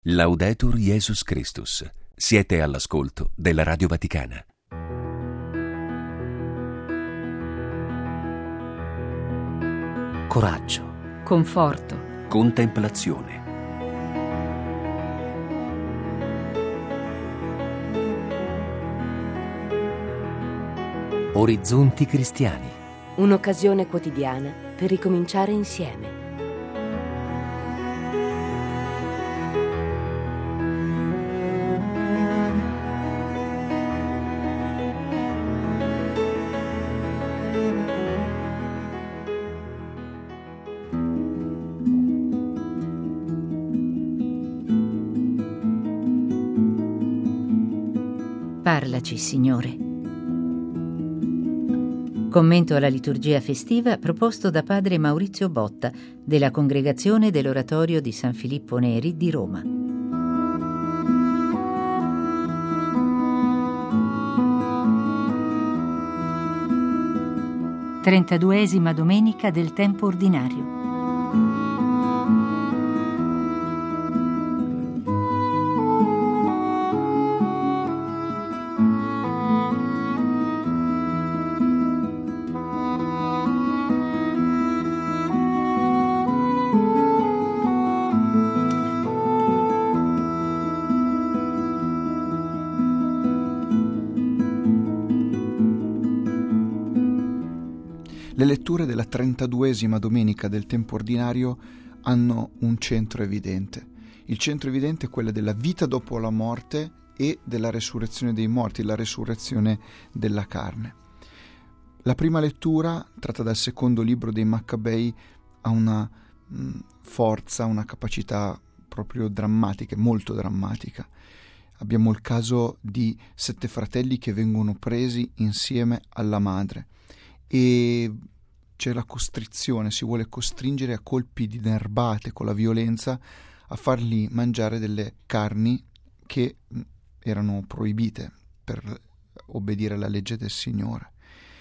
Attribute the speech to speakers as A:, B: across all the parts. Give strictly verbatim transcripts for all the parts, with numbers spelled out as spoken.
A: Laudetur Jesus Christus. Siete all'ascolto della Radio Vaticana.
B: Coraggio,
C: conforto,
A: Contemplazione.
B: orizzonti cristiani.
D: Un'occasione quotidiana per ricominciare insieme.
C: Parlaci, Signore. Commento alla liturgia festiva proposto da padre Maurizio Botta della Congregazione dell'Oratorio di San Filippo Neri di Roma. trentaduesima domenica del tempo ordinario.
E: Le letture della trentaduesima domenica del tempo ordinario hanno un centro evidente. Il centro evidente è quello della vita dopo la morte e della resurrezione dei morti, la resurrezione della carne. La prima lettura, tratta dal secondo libro dei Maccabei, ha una mh, forza, una capacità proprio drammatica, molto drammatica. Abbiamo il caso di sette fratelli che vengono presi insieme alla madre e c'è la costrizione, si vuole costringere a colpi di nerbate con la violenza a fargli mangiare delle carni che erano proibite per obbedire alla legge del Signore.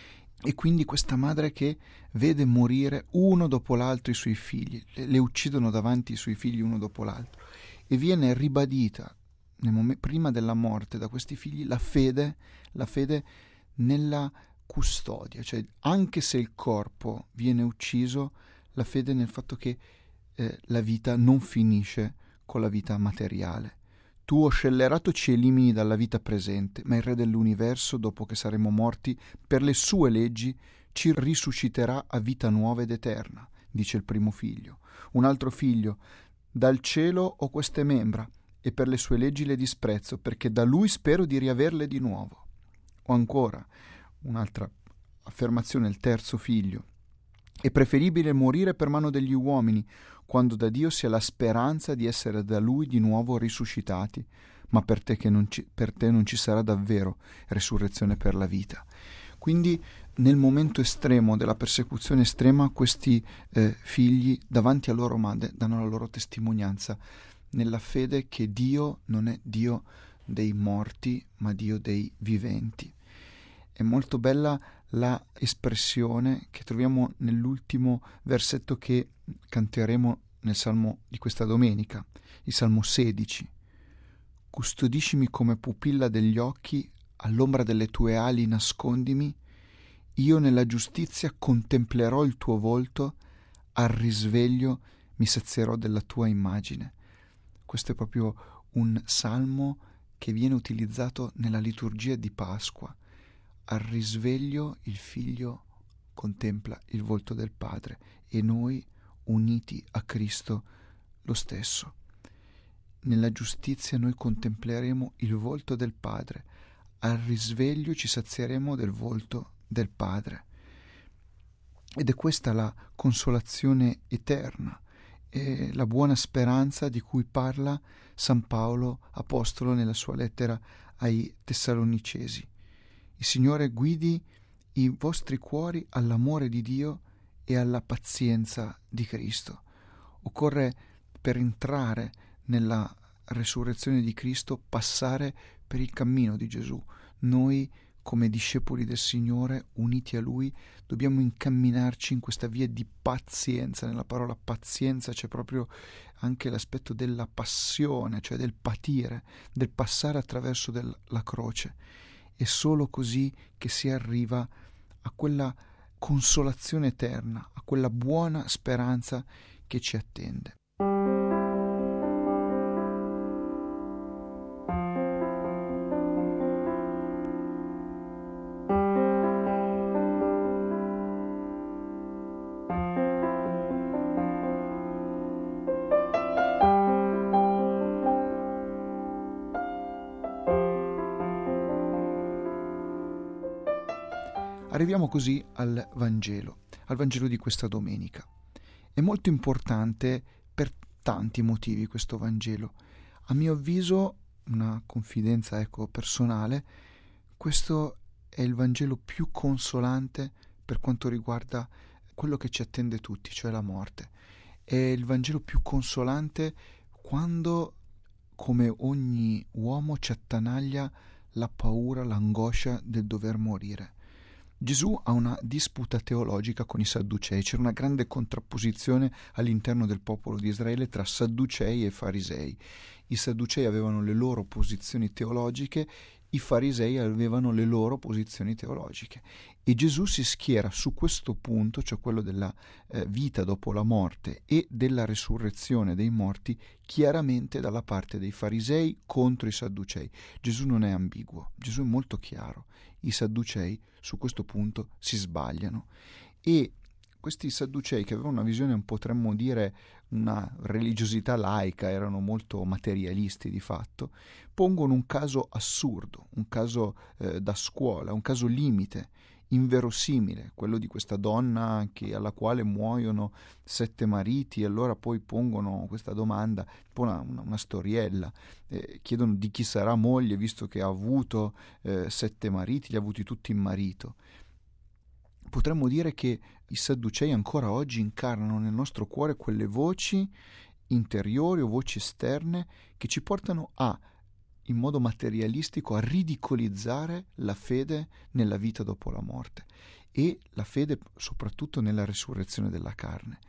E: E quindi questa madre che vede morire uno dopo l'altro i suoi figli, le, le uccidono davanti i suoi figli uno dopo l'altro, e viene ribadita nel mom- prima della morte da questi figli la fede, la fede nella custodia, cioè anche se il corpo viene ucciso, la fede nel fatto che eh, la vita non finisce con la vita materiale. Tu, o scellerato, ci elimini dalla vita presente, ma il Re dell'universo, dopo che saremo morti, per le sue leggi ci risusciterà a vita nuova ed eterna, dice il primo figlio. Un altro figlio: dal cielo ho queste membra e per le sue leggi le disprezzo, perché da lui spero di riaverle di nuovo. O ancora un'altra affermazione, il terzo figlio: è preferibile morire per mano degli uomini, quando da Dio si ha la speranza di essere da Lui di nuovo risuscitati, ma per te, che non ci, per te non ci sarà davvero resurrezione per la vita. Quindi nel momento estremo della persecuzione estrema, questi eh, figli davanti a loro madre danno la loro testimonianza nella fede che Dio non è Dio dei morti, ma Dio dei viventi. È molto bella la espressione che troviamo nell'ultimo versetto che canteremo nel Salmo di questa domenica, il Salmo sedici. Custodiscimi come pupilla degli occhi, all'ombra delle tue ali nascondimi, io nella giustizia contemplerò il tuo volto, al risveglio mi sazierò della tua immagine. Questo è proprio un salmo che viene utilizzato nella liturgia di Pasqua. Al risveglio il figlio contempla il volto del padre e noi uniti a Cristo lo stesso. Nella giustizia noi contempleremo il volto del padre, al risveglio ci sazieremo del volto del padre. Ed è questa la consolazione eterna e la buona speranza di cui parla San Paolo apostolo nella sua lettera ai Tessalonicesi. Il Signore guidi i vostri cuori all'amore di Dio e alla pazienza di Cristo. Occorre, per entrare nella resurrezione di Cristo, passare per il cammino di Gesù. Noi come discepoli del Signore, uniti a Lui, dobbiamo incamminarci in questa via di pazienza. Nella parola pazienza c'è proprio anche l'aspetto della passione, cioè del patire, del passare attraverso del, la croce. È solo così che si arriva a quella consolazione eterna, a quella buona speranza che ci attende. Arriviamo così al Vangelo, al Vangelo di questa domenica. È molto importante per tanti motivi questo Vangelo. A mio avviso, una confidenza ecco, personale, questo è il Vangelo più consolante per quanto riguarda quello che ci attende tutti, cioè la morte. È il Vangelo più consolante quando, come ogni uomo, ci attanaglia la paura, l'angoscia del dover morire. Gesù ha una disputa teologica con i Sadducei, c'era una grande contrapposizione all'interno del popolo di Israele tra Sadducei e Farisei. I Sadducei avevano le loro posizioni teologiche, i Farisei avevano le loro posizioni teologiche e Gesù si schiera su questo punto, cioè quello della eh, vita dopo la morte e della resurrezione dei morti, chiaramente dalla parte dei Farisei contro i Sadducei. Gesù non è ambiguo, Gesù è molto chiaro. I Sadducei su questo punto si sbagliano e questi Sadducei, che avevano una visione, un potremmo dire, una religiosità laica, erano molto materialisti di fatto, pongono un caso assurdo, un caso eh, da scuola, un caso limite, inverosimile, quello di questa donna che, alla quale muoiono sette mariti, e allora poi pongono questa domanda, una, una, una storiella, eh, chiedono di chi sarà moglie, visto che ha avuto eh, sette mariti, li ha avuti tutti in marito. Potremmo dire che i Sadducei ancora oggi incarnano nel nostro cuore quelle voci interiori o voci esterne che ci portano a, in modo materialistico, a ridicolizzare la fede nella vita dopo la morte e la fede soprattutto nella resurrezione della carne.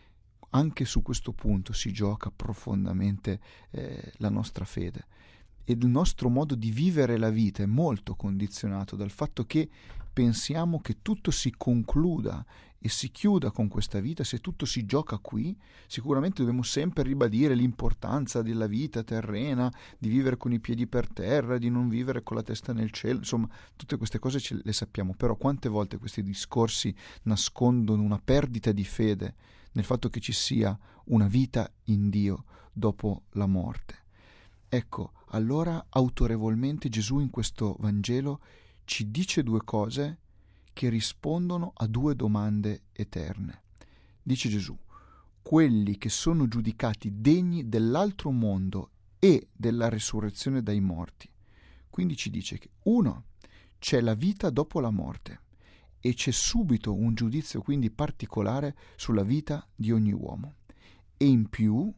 E: Anche su questo punto si gioca profondamente eh, la nostra fede. E il nostro modo di vivere la vita è molto condizionato dal fatto che pensiamo che tutto si concluda e si chiuda con questa vita. Se tutto si gioca qui, sicuramente dobbiamo sempre ribadire l'importanza della vita terrena, di vivere con i piedi per terra, di non vivere con la testa nel cielo, insomma tutte queste cose ce le sappiamo, però quante volte questi discorsi nascondono una perdita di fede nel fatto che ci sia una vita in Dio dopo la morte. Ecco, allora autorevolmente Gesù in questo Vangelo ci dice due cose che rispondono a due domande eterne. Dice Gesù: quelli che sono giudicati degni dell'altro mondo e della resurrezione dai morti. Quindi ci dice che, uno, c'è la vita dopo la morte e c'è subito un giudizio quindi particolare sulla vita di ogni uomo. E in più,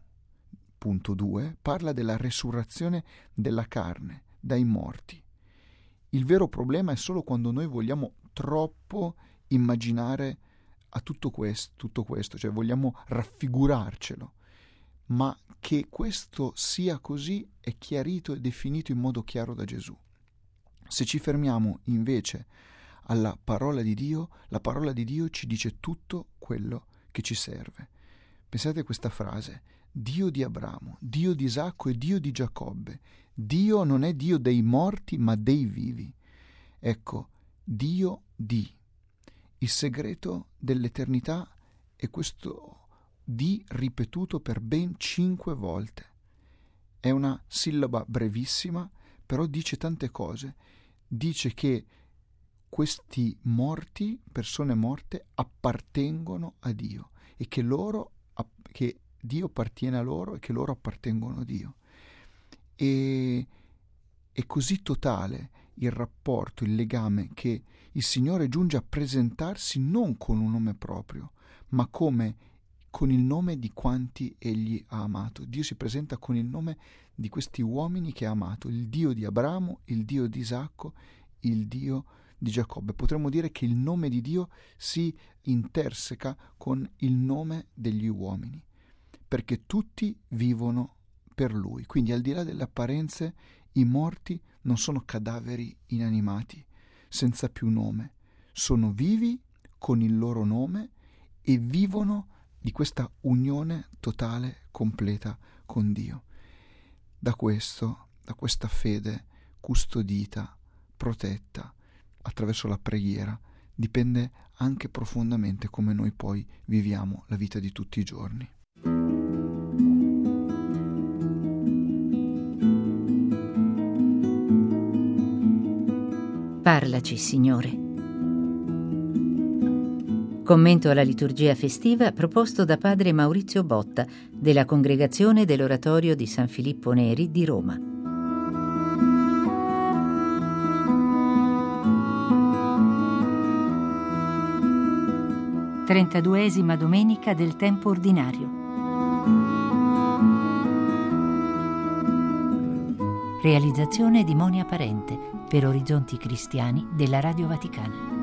E: punto due, parla della resurrezione della carne dai morti. Il vero problema è solo quando noi vogliamo troppo immaginare a tutto questo, tutto questo, cioè vogliamo raffigurarcelo, ma che questo sia così è chiarito e definito in modo chiaro da Gesù. Se ci fermiamo invece alla parola di Dio, la parola di Dio ci dice tutto quello che ci serve. Pensate a questa frase: Dio di Abramo, Dio di Isacco e Dio di Giacobbe. Dio non è Dio dei morti ma dei vivi. Ecco, Dio di. Il segreto dell'eternità è questo di ripetuto per ben cinque volte. È una sillaba brevissima, però dice tante cose. Dice che questi morti, persone morte, appartengono a Dio e che loro, che Dio appartiene a loro e che loro appartengono a Dio. E è così totale il rapporto, il legame, che il Signore giunge a presentarsi non con un nome proprio, ma come con il nome di quanti Egli ha amato. Dio si presenta con il nome di questi uomini che ha amato, il Dio di Abramo, il Dio di Isacco, il Dio di Giacobbe. Potremmo dire che il nome di Dio si interseca con il nome degli uomini, perché tutti vivono per Lui. Quindi, al di là delle apparenze, i morti non sono cadaveri inanimati, senza più nome. Sono vivi con il loro nome e vivono di questa unione totale, completa con Dio. Da questo, da questa fede custodita, protetta, attraverso la preghiera, dipende anche profondamente come noi poi viviamo la vita di tutti i giorni.
C: Parlaci, Signore. Commento alla liturgia festiva proposto da padre Maurizio Botta della Congregazione dell'Oratorio di San Filippo Neri di Roma. trentaduesima domenica del tempo ordinario. Realizzazione di Monia Parente per Orizzonti Cristiani della Radio Vaticana.